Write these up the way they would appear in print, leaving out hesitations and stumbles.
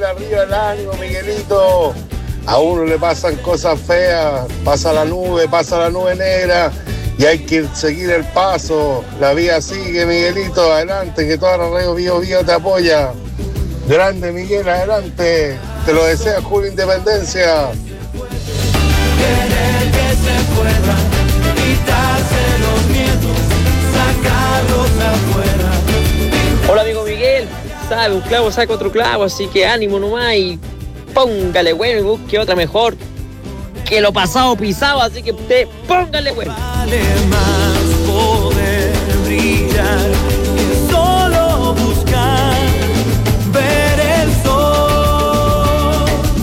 arriba el ánimo, Miguelito. A uno le pasan cosas feas, pasa la nube negra y hay que seguir el paso. La vida sigue, Miguelito, adelante, que toda la radio Bio Bio te apoya. Grande, Miguel, adelante. Te lo desea Julio Independencia. Querer que se pueda quitarse los miedos, sacarlos afuera. Hola amigo Miguel, sabe, un clavo saca otro clavo, así que ánimo nomás y póngale bueno y busque otra mejor que lo pasado pisado, así que usted póngale bueno. Vale más poder brillar que solo buscar ver el sol.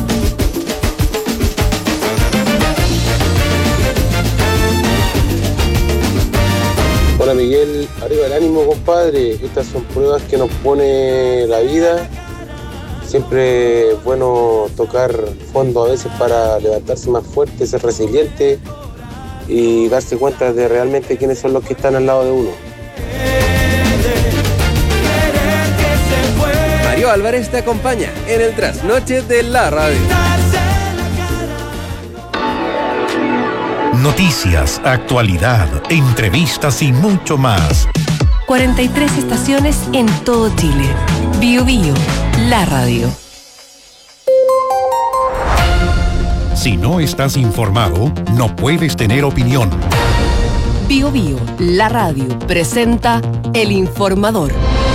Hola Miguel, arriba el ánimo, compadre. Estas son pruebas que nos pone la vida. Siempre es bueno tocar fondo a veces para levantarse más fuerte, ser resiliente y darse cuenta de realmente quiénes son los que están al lado de uno. Mario Álvarez te acompaña en el trasnoche de la radio. Noticias, actualidad, entrevistas y mucho más. 43 estaciones en todo Chile. Bio Bio, la radio. Si no estás informado, no puedes tener opinión. Bio Bio, la radio, presenta El Informador.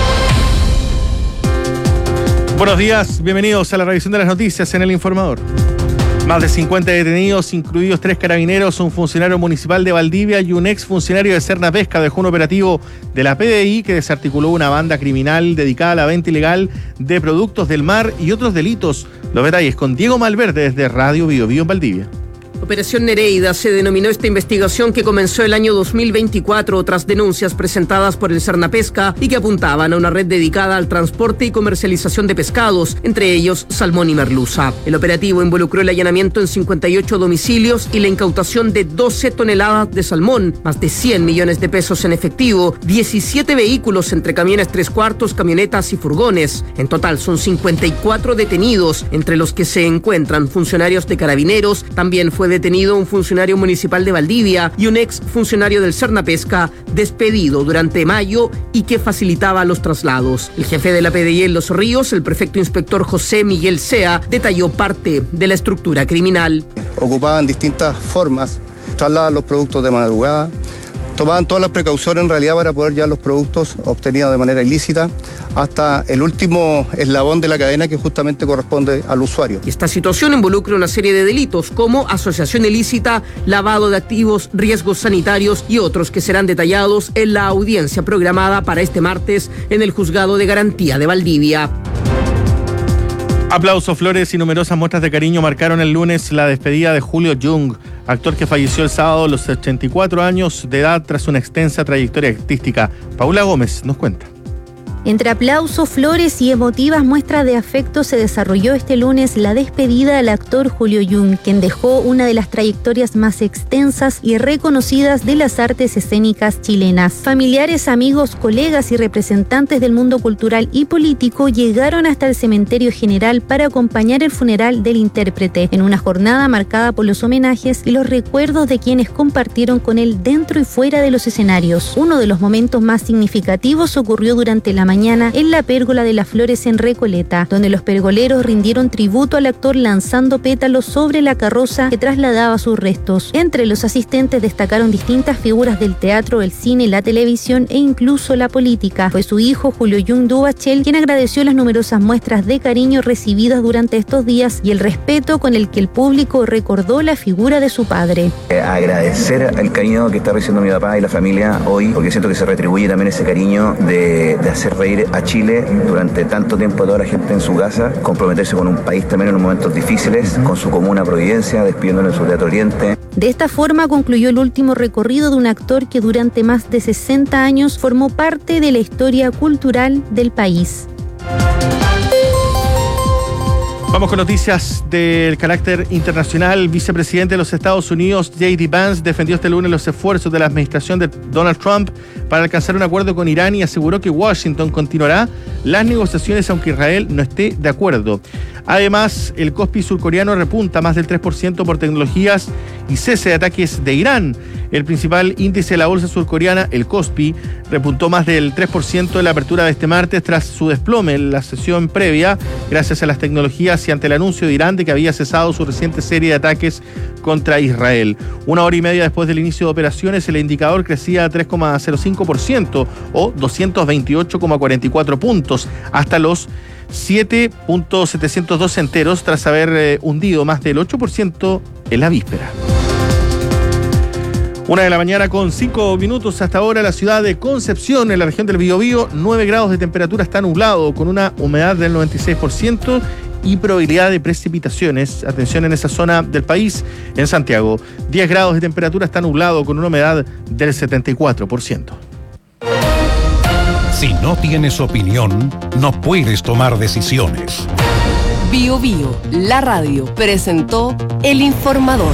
Buenos días, bienvenidos a la revisión de las noticias en El Informador. Más de 50 detenidos, incluidos 3 carabineros, un funcionario municipal de Valdivia y un ex funcionario de Cernapesca, dejó un operativo de la PDI que desarticuló una banda criminal dedicada a la venta ilegal de productos del mar y otros delitos. Los detalles con Diego Malverde desde Radio Bio Bio en Valdivia. Operación Nereida se denominó esta investigación que comenzó el año 2024 tras denuncias presentadas por el Cernapesca y que apuntaban a una red dedicada al transporte y comercialización de pescados, entre ellos salmón y merluza. El operativo involucró el allanamiento en 58 domicilios y la incautación de 12 toneladas de salmón, más de 100 millones de pesos en efectivo, 17 vehículos entre camiones 3/4, camionetas y furgones. En total son 54 detenidos, entre los que se encuentran funcionarios de Carabineros. También fue detenido un funcionario municipal de Valdivia y un ex funcionario del Cernapesca, despedido durante mayo y que facilitaba los traslados. El jefe de la PDI en Los Ríos, el prefecto inspector José Miguel Sea, detalló parte de la estructura criminal. Ocupaban distintas formas, trasladaban los productos de madrugada, tomaban todas las precauciones en realidad para poder llevar los productos obtenidos de manera ilícita hasta el último eslabón de la cadena que justamente corresponde al usuario. Y esta situación involucra una serie de delitos como asociación ilícita, lavado de activos, riesgos sanitarios y otros que serán detallados en la audiencia programada para este martes en el Juzgado de Garantía de Valdivia. Aplausos, flores y numerosas muestras de cariño marcaron el lunes la despedida de Julio Jung, actor que falleció el sábado a los 84 años de edad tras una extensa trayectoria artística. Paula Gómez nos cuenta. Entre aplausos, flores y emotivas muestras de afecto se desarrolló este lunes la despedida del actor Julio Jung, quien dejó una de las trayectorias más extensas y reconocidas de las artes escénicas chilenas. Familiares, amigos, colegas y representantes del mundo cultural y político llegaron hasta el cementerio general para acompañar el funeral del intérprete, en una jornada marcada por los homenajes y los recuerdos de quienes compartieron con él dentro y fuera de los escenarios. Uno de los momentos más significativos ocurrió durante la mañana en la Pérgola de las Flores en Recoleta, donde los pergoleros rindieron tributo al actor lanzando pétalos sobre la carroza que trasladaba sus restos. Entre los asistentes destacaron distintas figuras del teatro, el cine, la televisión e incluso la política. Fue su hijo Julio Jung Dubachel quien agradeció las numerosas muestras de cariño recibidas durante estos días y el respeto con el que el público recordó la figura de su padre. Agradecer el cariño que está recibiendo mi papá y la familia hoy, porque siento que se retribuye también ese cariño de hacer reír a Chile durante tanto tiempo a toda la gente en su casa, comprometerse con un país también en los momentos difíciles, con su comuna Providencia, despidiéndolo en su Teatro Oriente. De esta forma concluyó el último recorrido de un actor que durante más de 60 años formó parte de la historia cultural del país. Vamos con noticias del carácter internacional. El vicepresidente de los Estados Unidos, J.D. Vance, defendió este lunes los esfuerzos de la administración de Donald Trump para alcanzar un acuerdo con Irán y aseguró que Washington continuará las negociaciones aunque Israel no esté de acuerdo. Además, el Kospi surcoreano repunta más del 3% por tecnologías y cese de ataques de Irán. El principal índice de la bolsa surcoreana, el Kospi, repuntó más del 3% en la apertura de este martes tras su desplome en la sesión previa, gracias a las tecnologías y ante el anuncio de Irán de que había cesado su reciente serie de ataques contra Israel. Una hora y media después del inicio de operaciones, el indicador crecía a 3,05% o 228,44 puntos, hasta los 7.702 enteros tras haber hundido más del 8% en la víspera. 1:00 a.m. con 5 minutos. Hasta ahora la ciudad de Concepción, en la región del Biobío, 9 grados de temperatura, está nublado, con una humedad del 96% y probabilidad de precipitaciones. Atención en esa zona del país. En Santiago, 10 grados de temperatura, está nublado, con una humedad del 74%. Si no tienes opinión, no puedes tomar decisiones. Biobío, la radio, presentó El Informador.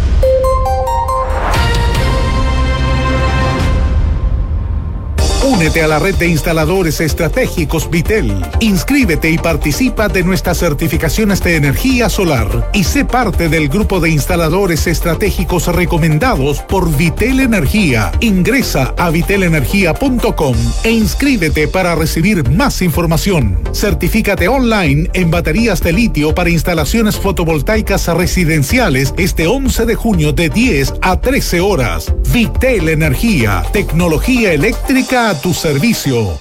Únete a la red de instaladores estratégicos Vitel. Inscríbete y participa de nuestras certificaciones de energía solar y sé parte del grupo de instaladores estratégicos recomendados por Vitel Energía. Ingresa a vitelenergia.com e inscríbete para recibir más información. Certifícate online en baterías de litio para instalaciones fotovoltaicas residenciales este 11 de junio de 10 a 13 horas. Vitel Energía, tecnología eléctrica a tu servicio.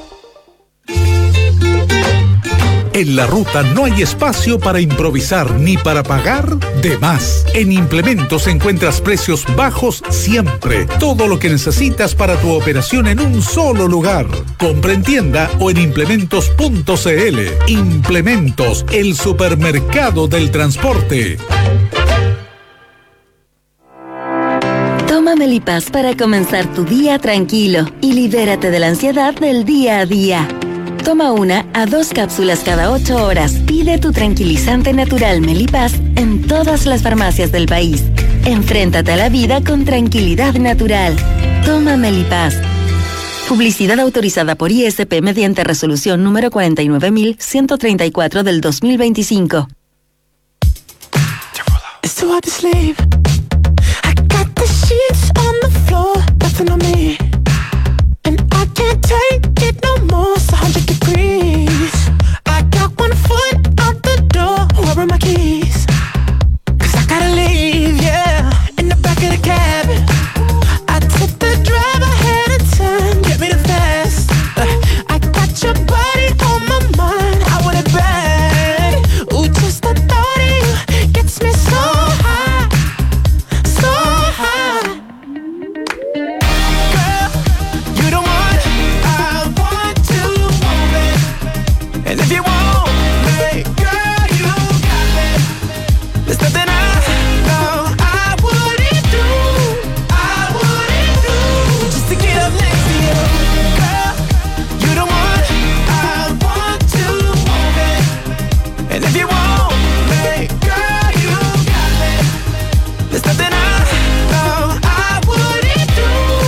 En la ruta no hay espacio para improvisar ni para pagar de más. En Implementos encuentras precios bajos siempre. Todo lo que necesitas para tu operación en un solo lugar. Compra en tienda o en implementos.cl. Implementos, el supermercado del transporte. Toma Melipaz para comenzar tu día tranquilo y libérate de la ansiedad del día a día. Toma 1 a 2 cápsulas cada 8 horas. Pide tu tranquilizante natural Melipaz en todas las farmacias del país. Enfréntate a la vida con tranquilidad natural. Toma Melipaz. Publicidad autorizada por ISP mediante resolución número 49134 del 2025. It's too hard to sleep. I got the sheets on the floor, nothing on me. And I can't take it no more, it's 100 degrees. I got 1 foot out the door, where are my keys? 'Cause I gotta leave, yeah, in the back of the cab. I took the drive ahead of time, get me the fast. I got your body on my mind, I want it bad. Ooh, just the thought of you gets me so high, so high. Girl, you the one I want to move it. And if you want me, girl, you got me. There's nothing I know I wouldn't do, just to get up next to you. Girl, you the one I want to move it. And if you want me, girl, you got me. There's nothing I know I wouldn't do,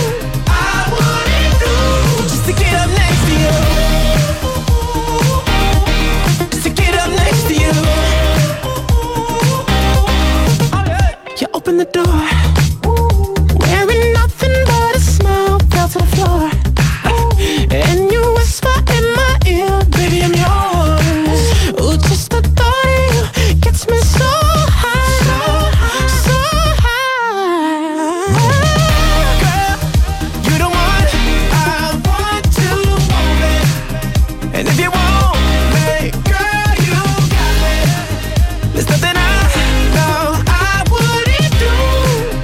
just to get up next to you. Just to get up next to you. You open the door, wearing nothing but a smile, fell to the floor. And you whisper in my ear, baby, I'm yours. Ooh, just the thought of you gets me so high, so high. Girl, you the one I want to move it. And if you want me, girl, you got me. There's nothing I know I wouldn't do,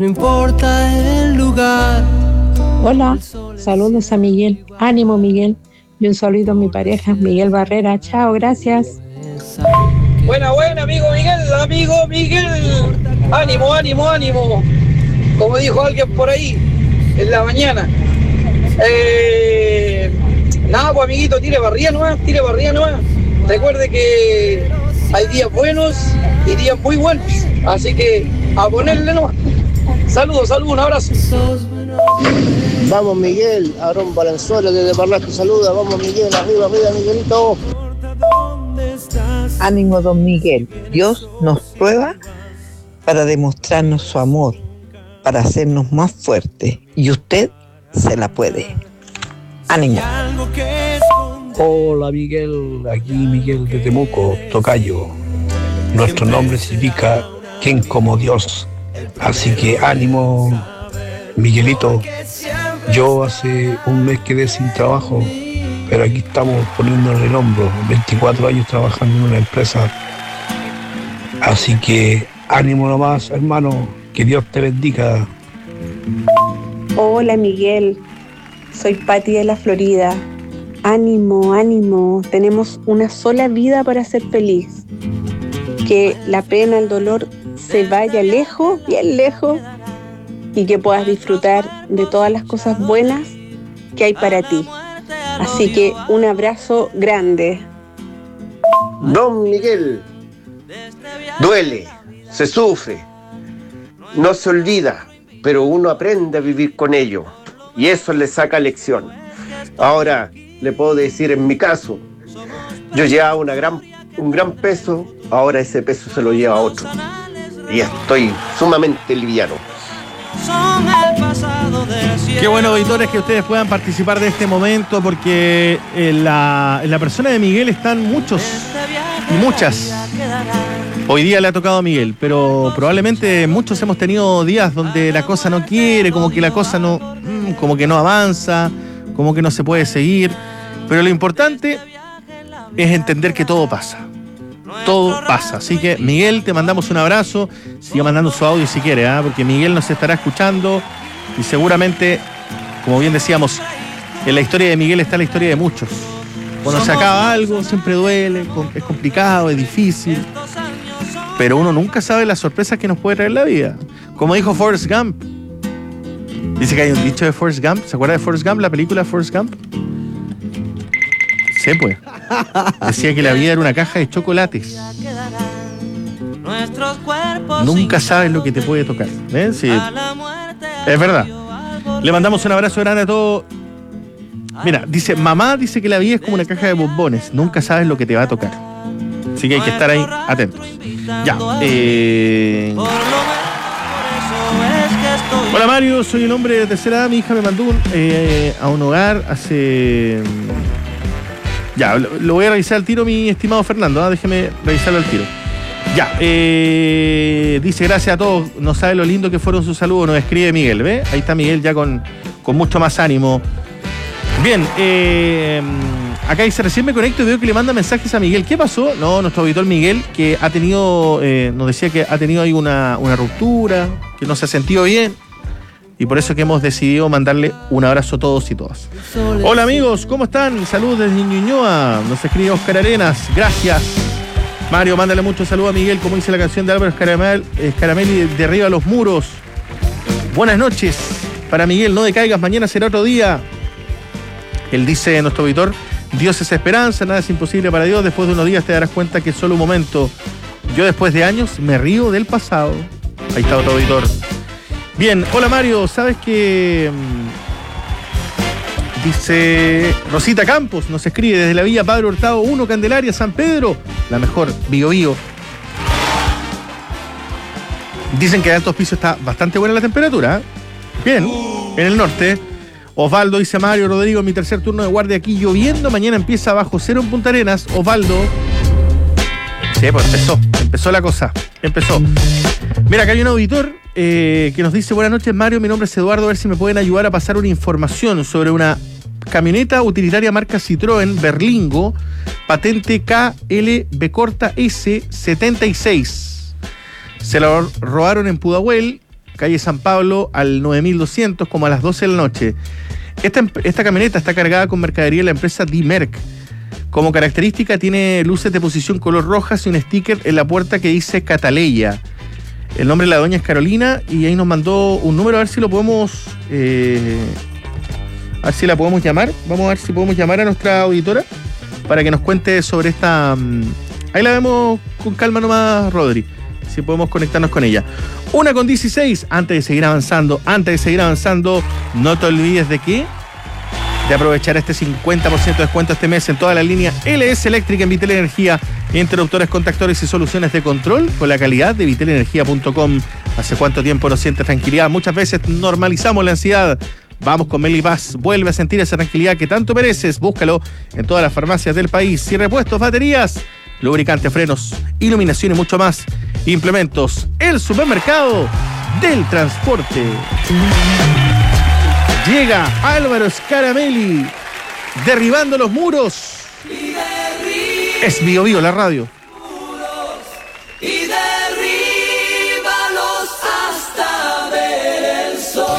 No importa el lugar. Hola, saludos a Miguel. Ánimo, Miguel. Y un saludo a mi pareja, Miguel Barrera. Chao, gracias. Buena, amigo Miguel. Ánimo. Como dijo alguien por ahí en la mañana. Nada, pues amiguito, tire barría nomás. Recuerde que hay días buenos y días muy buenos. Así que a ponerle nomás. Saludos, un abrazo. Vamos Miguel, Aarón Valenzuela desde Parlaste saluda, vamos Miguel, arriba Miguelito. Ánimo don Miguel, Dios nos prueba para demostrarnos su amor, para hacernos más fuertes y usted se la puede. Ánimo. Hola Miguel, aquí Miguel de Temuco, tocayo. Nuestro nombre significa quien como Dios, así que ánimo Miguelito. Yo hace un mes quedé sin trabajo, pero aquí estamos poniéndole el hombro, 24 años trabajando en una empresa. Así que ánimo nomás, hermano, que Dios te bendiga. Hola, Miguel. Soy Pati de la Florida. Ánimo. Tenemos una sola vida para ser feliz. Que la pena, el dolor se vaya lejos, bien lejos, y que puedas disfrutar de todas las cosas buenas que hay para ti. Así que un abrazo grande. Don Miguel, duele, se sufre, no se olvida, pero uno aprende a vivir con ello y eso le saca lección. Ahora, le puedo decir en mi caso, yo llevaba un gran peso, ahora ese peso se lo lleva otro y estoy sumamente liviano. Qué bueno, auditores, que ustedes puedan participar de este momento, porque en la persona de Miguel están muchos y muchas. Hoy día le ha tocado a Miguel, pero probablemente muchos hemos tenido días donde la cosa no quiere, como que la cosa no, como que no avanza, como que no se puede seguir. Pero lo importante es entender que todo pasa. Todo pasa. Así que, Miguel, te mandamos un abrazo. Sigue mandando su audio si quiere, porque Miguel nos estará escuchando y seguramente, como bien decíamos, en la historia de Miguel está la historia de muchos. Cuando se acaba algo, siempre duele, es complicado, es difícil, pero uno nunca sabe las sorpresas que nos puede traer la vida. Como dijo Forrest Gump. Dice que hay un dicho de Forrest Gump. ¿Se acuerda de Forrest Gump, la película Forrest Gump? Sí, pues. Decía que la vida era una caja de chocolates. Nunca sabes lo que te puede tocar. Sí. Es verdad. Le mandamos un abrazo grande a todos. Mira, dice, mamá dice que la vida es como una caja de bombones. Nunca sabes lo que te va a tocar. Así que hay que estar ahí atentos. Ya. Hola Mario, soy un hombre de tercera edad. Mi hija me mandó a un hogar hace... Ya, lo voy a revisar al tiro, mi estimado Fernando. Déjeme revisarlo al tiro. Ya, dice gracias a todos. No sabe lo lindo que fueron sus saludos. Nos escribe Miguel, ¿ve? Ahí está Miguel ya con mucho más ánimo. Bien, acá dice, recién me conecto y veo que le manda mensajes a Miguel. ¿Qué pasó? No, nuestro auditor Miguel, que ha tenido, nos decía que ha tenido ahí una ruptura, que no se ha sentido bien. Y por eso que hemos decidido mandarle un abrazo a todos y todas. Hola amigos, ¿cómo están? Saludos desde Ñuñoa. Nos escribe Oscar Arenas. Gracias. Mario, mándale mucho saludo a Miguel, como dice la canción de Álvaro Scaramelli, de arriba a los muros. Buenas noches. Para Miguel, no decaigas, mañana será otro día. Él dice, nuestro auditor, Dios es esperanza, nada es imposible para Dios. Después de unos días te darás cuenta que es solo un momento. Yo después de años me río del pasado. Ahí está otro auditor. Bien, hola Mario, ¿sabes qué? Dice Rosita Campos, nos escribe desde la Villa Padre Hurtado 1, Candelaria, San Pedro, la mejor, Biobío. Dicen que en altos pisos está bastante buena la temperatura, ¿eh? Bien, en el norte. Osvaldo, dice Mario Rodrigo, en mi tercer turno de guardia aquí lloviendo, mañana empieza bajo cero en Punta Arenas. Osvaldo. Sí, pues empezó la cosa, empezó. Mira, acá hay un auditor que nos dice, buenas noches Mario, mi nombre es Eduardo, a ver si me pueden ayudar a pasar una información sobre una camioneta utilitaria marca Citroën Berlingo, patente KLB corta S76. Se la robaron en Pudahuel, calle San Pablo, al 9200, como a las 12 de la noche. Esta camioneta está cargada con mercadería de la empresa Dimerc. Como característica tiene luces de posición color rojas y un sticker en la puerta que dice Cataleya. El nombre de la doña es Carolina y ahí nos mandó un número, a ver si lo podemos... a ver si la podemos llamar. Vamos a ver si podemos llamar a nuestra auditora para que nos cuente sobre esta... Ahí la vemos con calma nomás, Rodri. Si podemos conectarnos con ella. 1:16. Antes de seguir avanzando, no te olvides de qué. De aprovechar este 50% de descuento este mes en toda la línea LS Eléctrica en Vitel Energía, interruptores, contactores y soluciones de control con la calidad de vitelenergia.com. ¿Hace cuánto tiempo no sientes tranquilidad? Muchas veces normalizamos la ansiedad. Vamos con Melipaz, vuelve a sentir esa tranquilidad que tanto mereces. Búscalo en todas las farmacias del país. Y repuestos, baterías, lubricantes, frenos, iluminación y mucho más. Implementos, el supermercado del transporte. Llega Álvaro Scaramelli, derribando los muros. Es Bio Bio, la radio. Y derríbalos hasta ver el sol.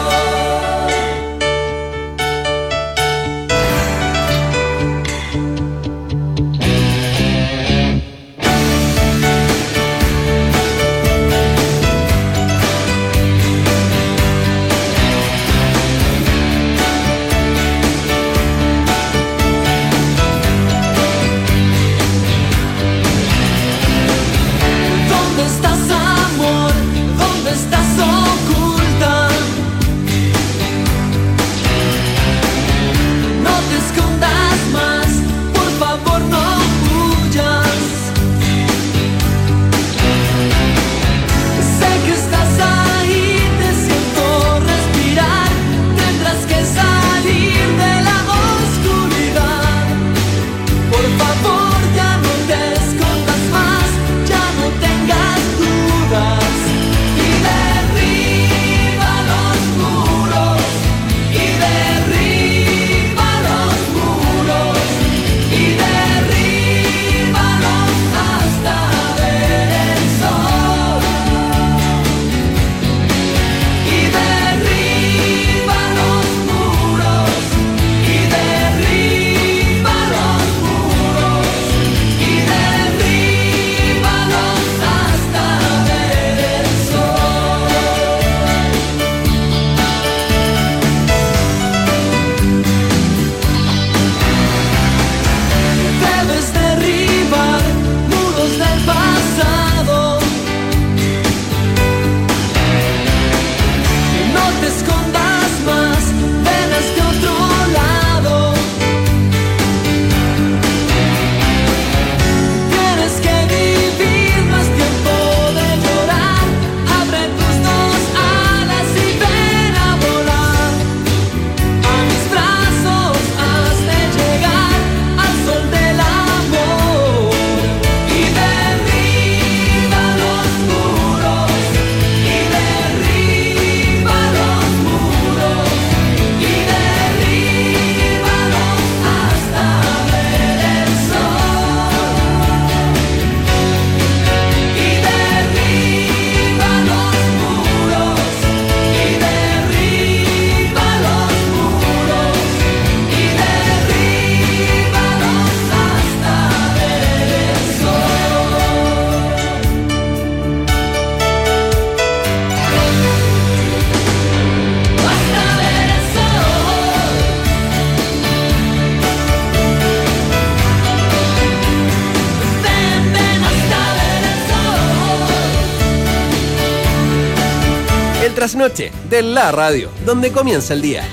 Trasnoche de la radio, donde comienza el día.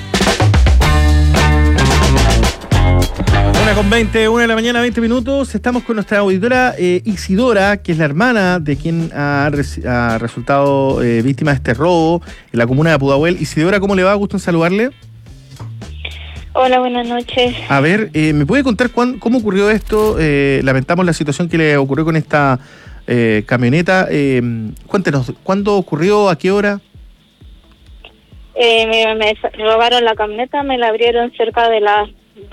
1:20, 1 de la mañana, 20 minutos. Estamos con nuestra auditora Isidora, que es la hermana de quien ha resultado víctima de este robo en la comuna de Pudahuel. Isidora, ¿cómo le va? Gusto en saludarle. Hola, buenas noches. A ver, ¿me puede contar cómo ocurrió esto? Lamentamos la situación que le ocurrió con esta camioneta. Cuéntenos, ¿cuándo ocurrió? ¿A qué hora? Me robaron la camioneta, me la abrieron cerca de las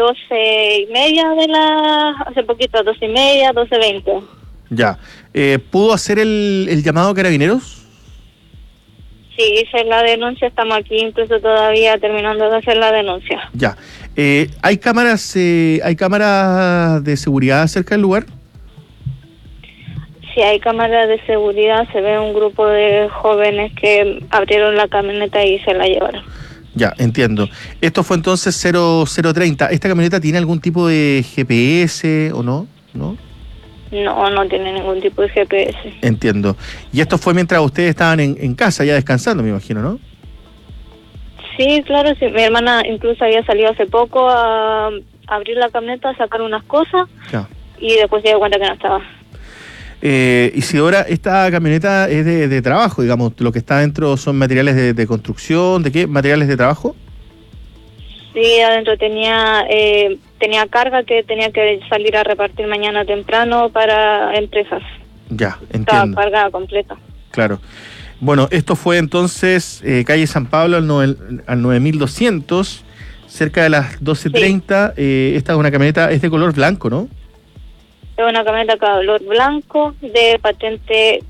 12:30 hace poquito, 12:30, 12:20. Ya. ¿Pudo hacer el llamado a Carabineros? Sí, hice la denuncia, estamos aquí incluso todavía terminando de hacer la denuncia. Ya. ¿Hay cámaras de seguridad cerca del lugar? Sí, hay cámaras de seguridad, se ve un grupo de jóvenes que abrieron la camioneta y se la llevaron. Ya, entiendo. Esto fue entonces 0030. ¿Esta camioneta tiene algún tipo de GPS o no? ¿No? No tiene ningún tipo de GPS. Entiendo. Y esto fue mientras ustedes estaban en casa ya descansando, me imagino, ¿no? Sí, claro, sí. Mi hermana incluso había salido hace poco a abrir la camioneta, a sacar unas cosas, ya. Y después se dio cuenta que no estaba. Isidora, esta camioneta es de trabajo, digamos, lo que está dentro son materiales de construcción, ¿de qué? ¿Materiales de trabajo? Sí, adentro tenía carga que tenía que salir a repartir mañana temprano para empresas. Ya, entiendo. Estaba cargada completa. Claro. Bueno, esto fue entonces calle San Pablo al 9200, cerca de las 12:30. Sí. Esta es una camioneta, es de color blanco, ¿no? Es una camioneta color blanco de patente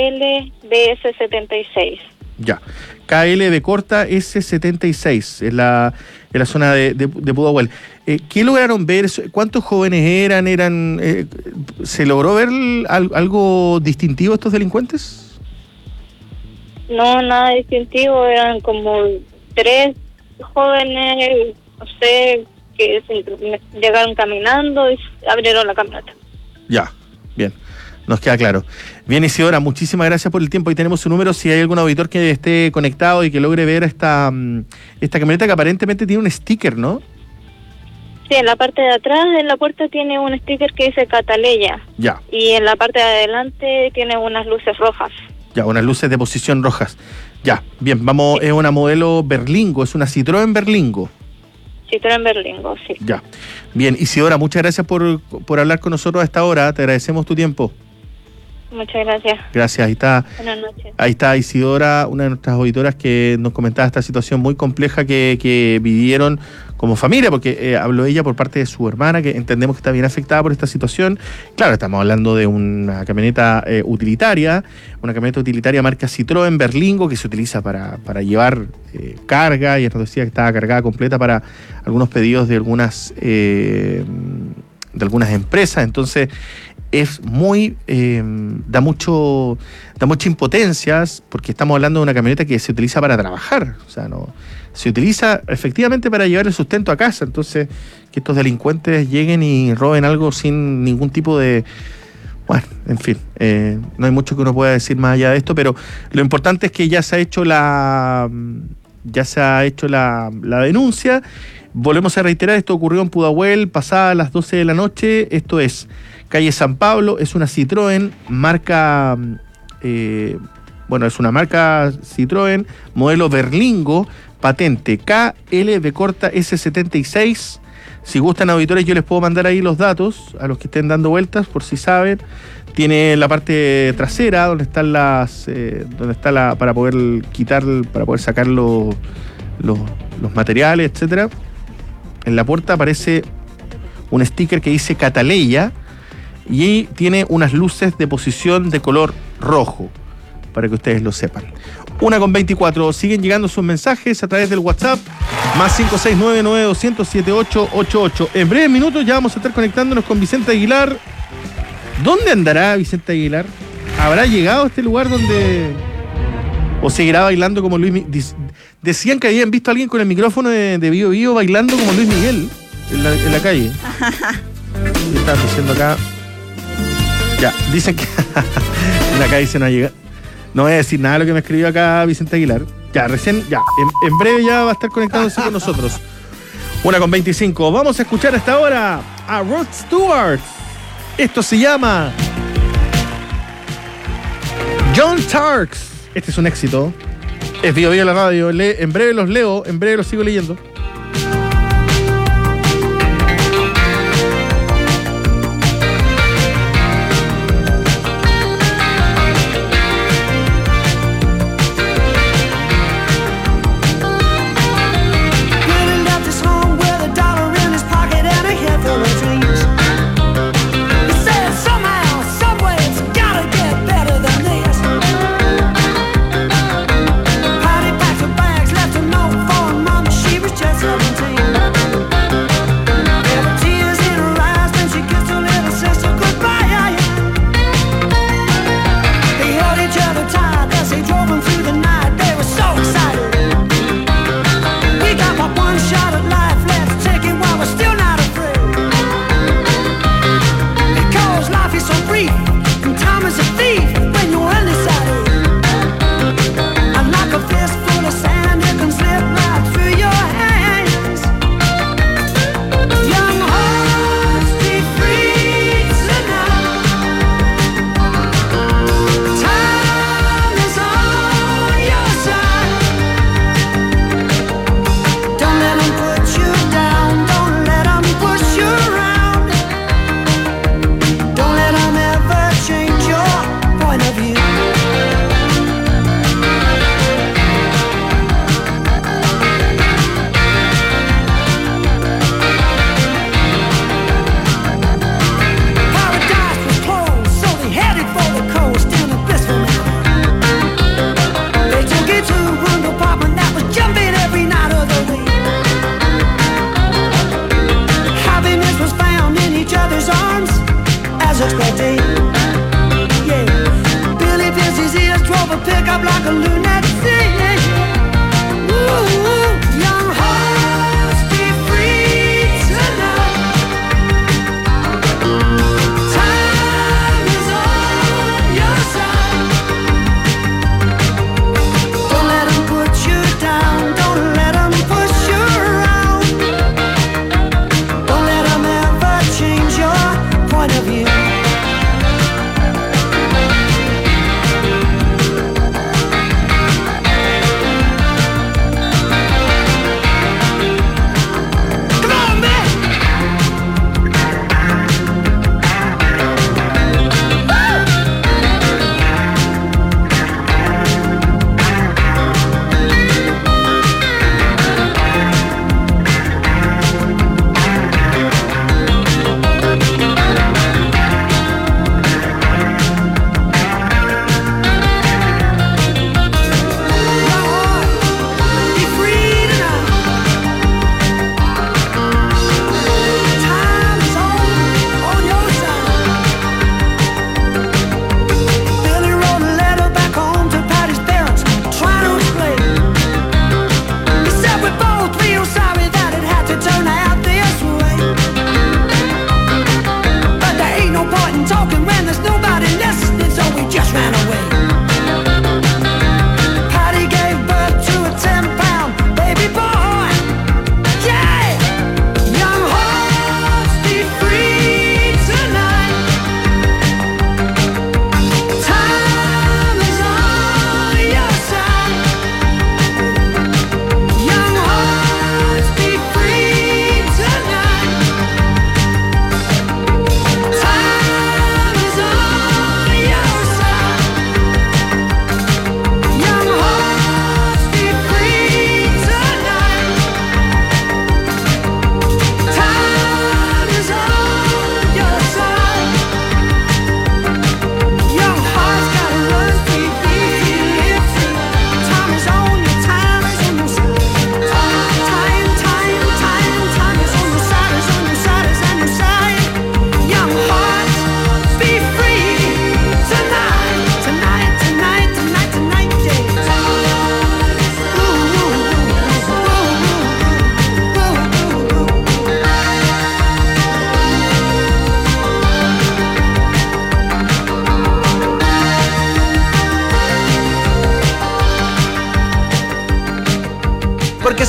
KLBS76. Ya, KLB corta S76, en la zona de Pudahuel. ¿Qué lograron ver? ¿Cuántos jóvenes eran? ¿Se logró ver algo distintivo estos delincuentes? No, nada distintivo, eran como 3 jóvenes, no sé, que llegaron caminando y abrieron la camioneta. Ya, bien, nos queda claro. Bien, Isidora, muchísimas gracias por el tiempo. Ahí tenemos su número, si hay algún auditor que esté conectado y que logre ver esta camioneta que aparentemente tiene un sticker, ¿no? Sí, en la parte de atrás, en la puerta, tiene un sticker que dice Cataleya. Ya. Y en la parte de adelante tiene unas luces rojas. Ya, unas luces de posición rojas. Ya, bien, vamos, sí. Es una modelo Berlingo, es una Citroën Berlingo. Citroën Berlingo, sí. Ya. Bien, Isidora, muchas gracias por hablar con nosotros a esta hora. Te agradecemos tu tiempo. Muchas gracias. Gracias, ahí está. Buenas noches. Ahí está Isidora, una de nuestras auditoras que nos comentaba esta situación muy compleja que vivieron como familia, porque habló ella por parte de su hermana, que entendemos que está bien afectada por esta situación. Claro, estamos hablando de una camioneta utilitaria marca Citroën Berlingo, que se utiliza para llevar carga, y nos decía que estaba cargada completa para algunos pedidos de algunas empresas. Entonces es muy da mucha impotencia, porque estamos hablando de una camioneta que se utiliza para trabajar, o sea, no se utiliza efectivamente para llevar el sustento a casa. Entonces, que estos delincuentes lleguen y roben algo sin ningún tipo de... Bueno, en fin, no hay mucho que uno pueda decir más allá de esto, pero lo importante es que ya se ha hecho la denuncia. Volvemos a reiterar, esto ocurrió en Pudahuel pasadas las 12 de la noche. Esto es calle San Pablo, es una Citroën marca, es una marca Citroën, modelo Berlingo, patente KLB corta S76. Si gustan, auditores, yo les puedo mandar ahí los datos a los que estén dando vueltas, por si saben. Tiene la parte trasera donde están para poder sacar los materiales, etcétera. En la puerta aparece un sticker que dice Cataleya y tiene unas luces de posición de color rojo, para que ustedes lo sepan. 1:24, siguen llegando sus mensajes a través del WhatsApp, más 569-900-7888. En breves minutos ya vamos a estar conectándonos con Vicente Aguilar. ¿Dónde andará Vicente Aguilar? ¿Habrá llegado a este lugar donde... o seguirá bailando como Luis Miguel? Decían que habían visto a alguien con el micrófono de Bio Bio bailando como Luis Miguel en la calle. ¿Qué están diciendo acá? Ya, dicen que en la calle se no ha llegado. No voy a decir nada de lo que me escribió acá Vicente Aguilar. Ya, en breve ya va a estar conectándose con nosotros. 1:25. Vamos a escuchar hasta ahora a Rod Stewart. Esto se llama John Tarks. Este es un éxito. Es Bio Bio la radio. En breve los leo, en breve los sigo leyendo.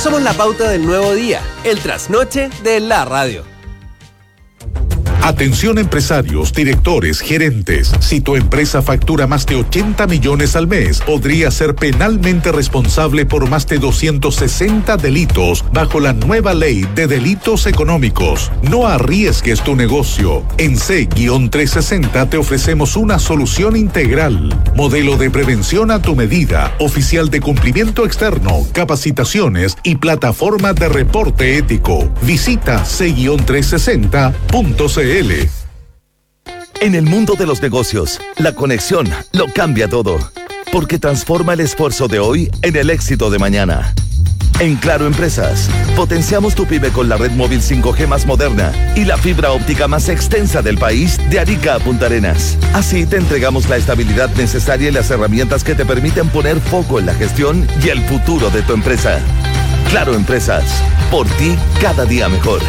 somos la pauta del nuevo día, el trasnoche de la radio. Atención empresarios, directores, gerentes. Si tu empresa factura más de 80 millones al mes, podría ser penalmente responsable por más de 260 delitos bajo la nueva ley de delitos económicos. No arriesgues tu negocio. En C-360 te ofrecemos una solución integral. Modelo de prevención a tu medida, oficial de cumplimiento externo, capacitaciones y plataforma de reporte ético. Visita C-360.cl. En el mundo de los negocios, la conexión lo cambia todo, porque transforma el esfuerzo de hoy en el éxito de mañana. En Claro Empresas, potenciamos tu pyme con la red móvil 5G más moderna y la fibra óptica más extensa del país, de Arica a Punta Arenas. Así te entregamos la estabilidad necesaria y las herramientas que te permiten poner foco en la gestión y el futuro de tu empresa. Claro Empresas, por ti cada día mejor.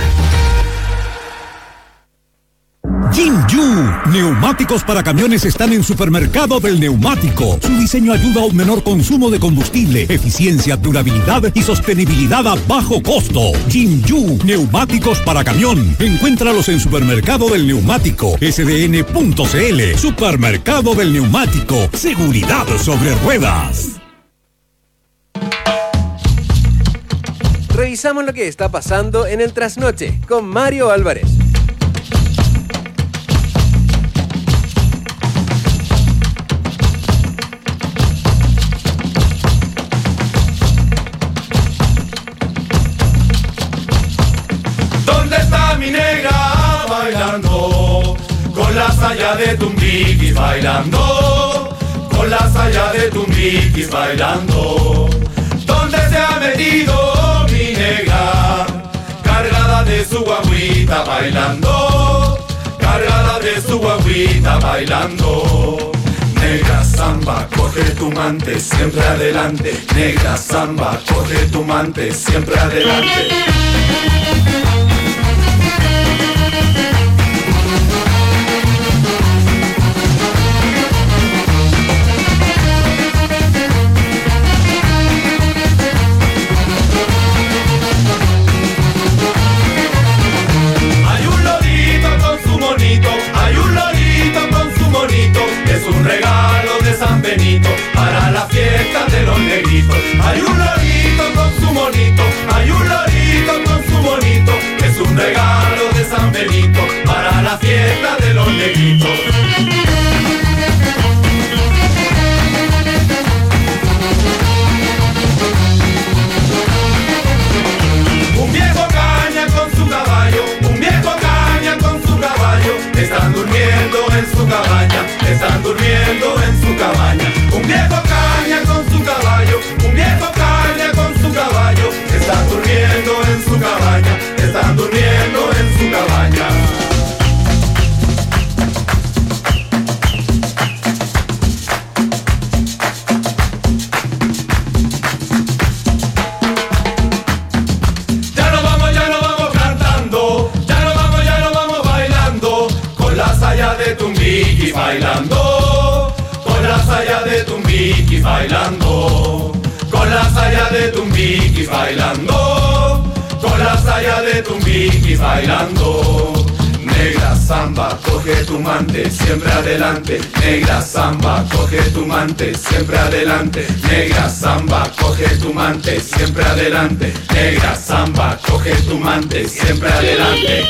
Jinju, neumáticos para camiones están en Supermercado del Neumático. Su diseño ayuda a un menor consumo de combustible, eficiencia, durabilidad y sostenibilidad a bajo costo. Jinju, neumáticos para camión. Encuéntralos en Supermercado del Neumático, sdn.cl. Supermercado del Neumático, seguridad sobre ruedas. Revisamos lo que está pasando en el trasnoche con Mario Álvarez. Mi negra bailando, con la saya de Tumbiquis bailando, con la saya de Tumbiquis bailando. ¿Dónde se ha metido mi negra? Cargada de su guaguita bailando, cargada de su guaguita bailando. Negra samba, coge tu mante, siempre adelante. Negra samba, coge tu mante, siempre adelante. Es un regalo de San Benito para la fiesta de los negritos. Hay un lorito con su monito, hay un lorito con su monito. Es un regalo de San Benito para la fiesta de los negritos. Un viejo caña con su caballo, un viejo caña con su caballo. Están durmiendo en su cabaña, están durmiendo en su cabaña. Un viejo caña con su caballo, un viejo caña con su caballo. Están durmiendo en su cabaña, están durmiendo en su cabaña. Ya no vamos cantando, ya no vamos bailando, con la saya de Tumbiquis bailando, con la saya de Tumbiquis bailando, con la saya de Tumbiquis bailando, con la saya de Tumbiquis bailando. Negra samba, coge tu mante, siempre adelante. Negra samba, coge tu mante, siempre adelante. Negra samba, coge tu mante, siempre adelante. Negra samba, coge tu mante, siempre adelante.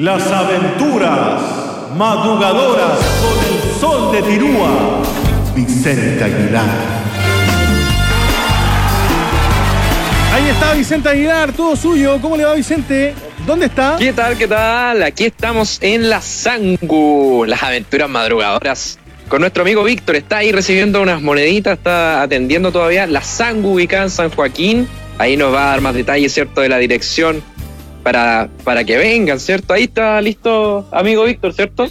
Las aventuras madrugadoras con el sol de Tirúa, Vicente Aguilar. Ahí está Vicente Aguilar, todo suyo. ¿Cómo le va, Vicente? ¿Dónde está? ¿Qué tal? ¿Qué tal? Aquí estamos en la Sangu, las aventuras madrugadoras. Con nuestro amigo Víctor, está ahí recibiendo unas moneditas, está atendiendo todavía. La Sangu ubicada en San Joaquín. Ahí nos va a dar más detalles, ¿cierto?, de la dirección para que vengan, ¿cierto? Ahí está listo, amigo Víctor, ¿cierto?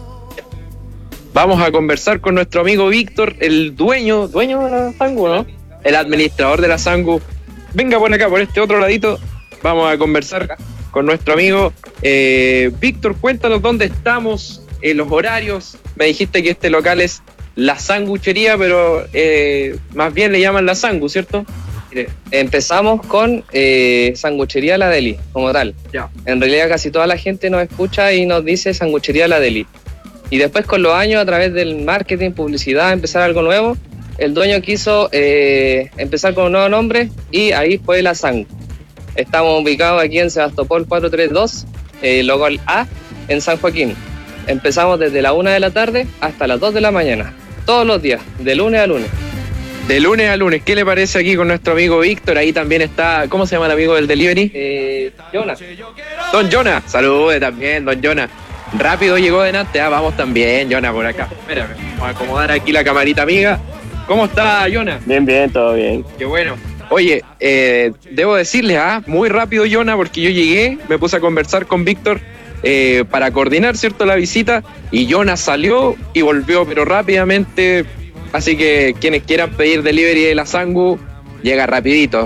Vamos a conversar con nuestro amigo Víctor, el dueño de la Sangu, ¿no? El administrador de la Sangu. Venga por acá, por este otro ladito. Vamos a conversar con nuestro amigo Víctor. Cuéntanos dónde estamos, los horarios. Me dijiste que este local es La Sanguchería, pero más bien le llaman La Sangu, ¿cierto? Mire, empezamos con Sanguchería La Deli, como tal. Ya. En realidad casi toda la gente nos escucha y nos dice Sanguchería La Deli. Y después con los años, a través del marketing, publicidad, empezar algo nuevo, el dueño quiso empezar con un nuevo nombre y ahí fue La Sangu. Estamos ubicados aquí en Sebastopol 432, local A, en San Joaquín. Empezamos desde la 1 de la tarde hasta las 2 de la mañana, todos los días, de lunes a lunes. De lunes a lunes. ¿Qué le parece aquí con nuestro amigo Víctor? Ahí también está, ¿cómo se llama el amigo del delivery? Jonas. Don Jonas, salude también, don Jonas. Rápido llegó delante, vamos también, Jonas, por acá. Espérame, vamos a acomodar aquí la camarita amiga. ¿Cómo está, Jonas? Bien, todo bien. Qué bueno. Oye, debo decirles, muy rápido, Jonas, porque yo llegué, me puse a conversar con Víctor para coordinar, ¿cierto?, la visita, y Jonas salió y volvió, pero rápidamente. Así que quienes quieran pedir delivery de la Sangu, llega rapidito.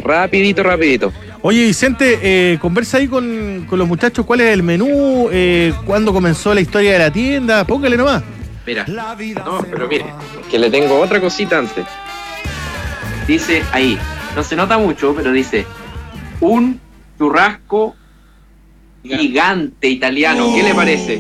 Oye, Vicente, conversa ahí con los muchachos cuál es el menú, cuándo comenzó la historia de la tienda, póngale nomás. Mira, no, pero mire, que le tengo otra cosita antes. Dice ahí, no se nota mucho, pero dice, un churrasco gigante italiano. ¿Qué le parece?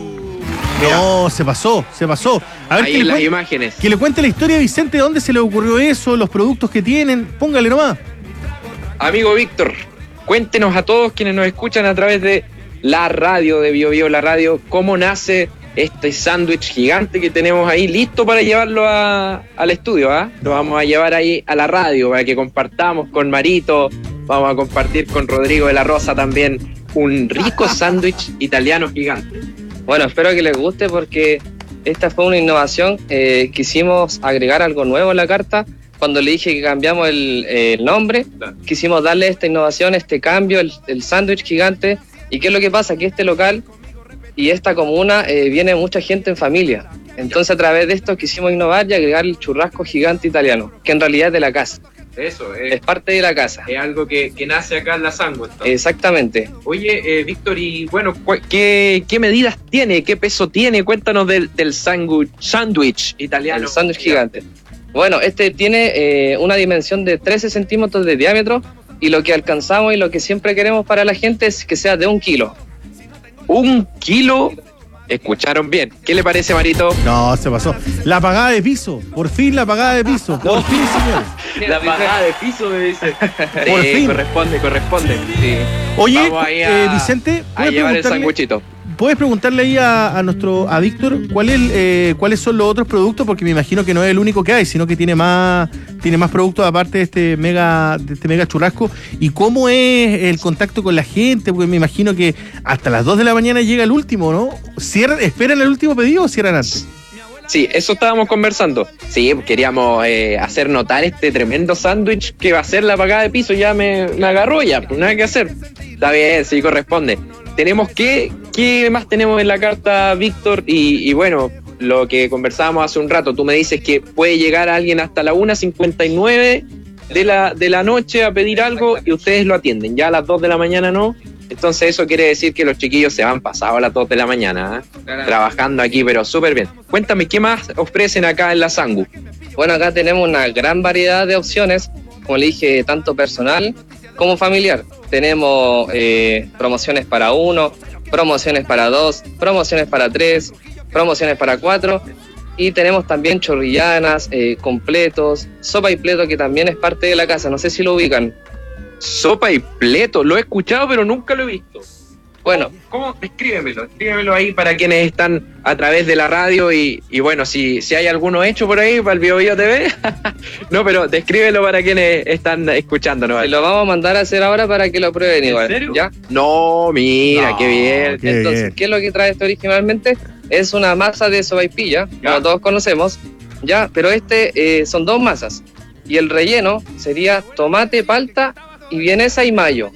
No, se pasó. A ver, ahí en las imágenes. Que le cuente la historia a Vicente, de dónde se le ocurrió eso, los productos que tienen, póngale nomás. Amigo Víctor, cuéntenos a todos quienes nos escuchan a través de la radio de Bio Bio, la radio, cómo nace este sándwich gigante que tenemos ahí, listo para llevarlo al estudio, Lo vamos a llevar ahí a la radio para que compartamos con Marito, vamos a compartir con Rodrigo de la Rosa también un rico sándwich italiano gigante. Bueno, espero que les guste porque esta fue una innovación. Quisimos agregar algo nuevo en la carta. Cuando le dije que cambiamos el nombre, quisimos darle esta innovación, este cambio, el sándwich gigante. ¿Y qué es lo que pasa? Que este local y esta comuna viene mucha gente en familia. Entonces a través de esto quisimos innovar y agregar el churrasco gigante italiano, que en realidad es de la casa. Eso, es parte de la casa. Es algo que nace acá en la Sangu. Exactamente. Oye, Víctor, y bueno, ¿qué medidas tiene? ¿Qué peso tiene? Cuéntanos del sándwich italiano. El sándwich gigante. Bueno, este tiene una dimensión de 13 centímetros de diámetro y lo que alcanzamos y lo que siempre queremos para la gente es que sea de 1 kilo. 1 kilo. Escucharon bien. ¿Qué le parece, Marito? No, se pasó. La pagada de piso. Por fin la pagada de piso. Por fin, señores. La pagada de piso, me dice. Por fin. Corresponde. Sí. Oye, Vicente, a llevar el sanguchito. ¿Puedes preguntarle ahí a Víctor cuáles son los otros productos? Porque me imagino que no es el único que hay, sino que tiene más productos aparte de este mega churrasco. ¿Y cómo es el contacto con la gente? Porque me imagino que hasta las 2 de la mañana llega el último, ¿no? ¿Esperan el último pedido o cierran antes? Sí, eso estábamos conversando. Sí, queríamos hacer notar este tremendo sándwich que va a ser la pagada de piso. Ya me agarró ya, pues nada que hacer. Está bien, sí, corresponde. Tenemos ¿qué más tenemos en la carta, Víctor? Y bueno, lo que conversábamos hace un rato, tú me dices que puede llegar alguien hasta la 1:59 de la noche a pedir algo y ustedes lo atienden, ya a las 2 de la mañana no. Entonces eso quiere decir que los chiquillos se van pasados a las 2 de la mañana, trabajando aquí, pero súper bien. Cuéntame, ¿qué más ofrecen acá en la Sangu? Bueno, acá tenemos una gran variedad de opciones, como le dije, tanto personal como familiar. Tenemos promociones para 1, promociones para 2, promociones para 3, promociones para 4 y tenemos también chorrillanas, completos, sopa y pleto que también es parte de la casa, no sé si lo ubican. Sopa y pleto, lo he escuchado pero nunca lo he visto. Bueno, ¿Cómo? Escríbemelo ahí para quienes están a través de la radio y bueno, si hay alguno hecho por ahí para el Bio Bio TV, no, pero descríbelo para quienes están escuchándonos. lo vamos a mandar a hacer ahora para que lo prueben igual. ¿En serio? ¿Ya? No, mira, qué bien. Entonces, ¿qué es lo que trae esto originalmente? Es una masa de sopaipilla, como todos conocemos, ya, pero son 2 masas. Y el relleno sería tomate, palta y vienesa y mayo.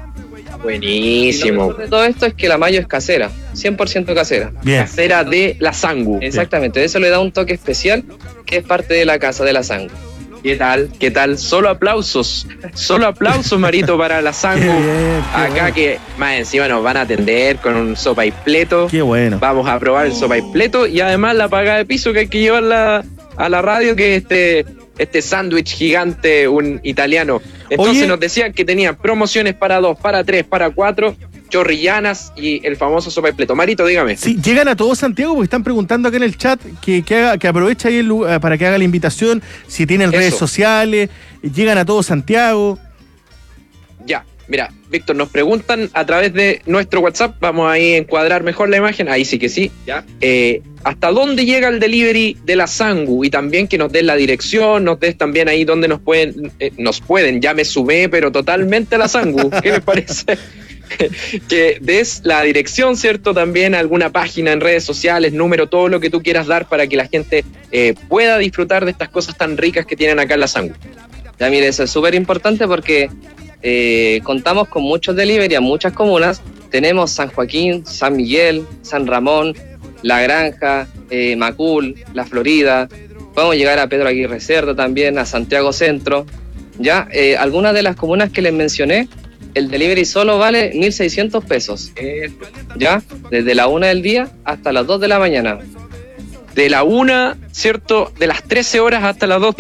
Buenísimo. Y lo mejor de todo esto es que la mayo es casera, 100% casera. Bien. Casera de la Sangu. Exactamente, eso le da un toque especial que es parte de la casa de la Sangu. ¿Qué tal? Solo aplausos, Marito, para la Sangu. Acá que más encima nos van a atender con un sopaipleto. Qué bueno. Vamos a probar el sopaipleto y además la paga de piso que hay que llevarla a la radio, que es este sándwich gigante, un italiano. Entonces nos decían que tenían promociones para 2, para 3, para 4, chorrillanas y el famoso sopaipleto. Marito, dígame. Sí, llegan a todo Santiago porque están preguntando acá en el chat que aproveche ahí para que haga la invitación, si tienen redes sociales, llegan a todo Santiago. Ya, mira, Víctor, nos preguntan a través de nuestro WhatsApp, vamos ahí a encuadrar mejor la imagen, ahí sí que sí, ya. ¿Hasta dónde llega el delivery de la Sangu? Y también que nos den la dirección, nos des también ahí donde nos pueden, ya me sumé, pero totalmente a la Sangu, ¿qué les parece? Que des la dirección, ¿cierto? También alguna página en redes sociales, número, todo lo que tú quieras dar para que la gente pueda disfrutar de estas cosas tan ricas que tienen acá en la Sangu. Ya, mire, eso es súper importante porque contamos con muchos delivery a muchas comunas. Tenemos San Joaquín, San Miguel, San Ramón, La Granja, Macul, La Florida. Podemos llegar a Pedro Aguirre Cerda también, a Santiago Centro. Ya, algunas de las comunas que les mencioné, el delivery solo vale 1.600 pesos. Ya, desde la 1 del día hasta las 2 de la mañana. De la 1, ¿cierto? De las 13 horas hasta las 2